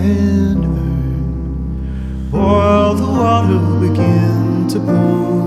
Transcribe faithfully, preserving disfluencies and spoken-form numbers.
and earth. Boil the water, begin to pour.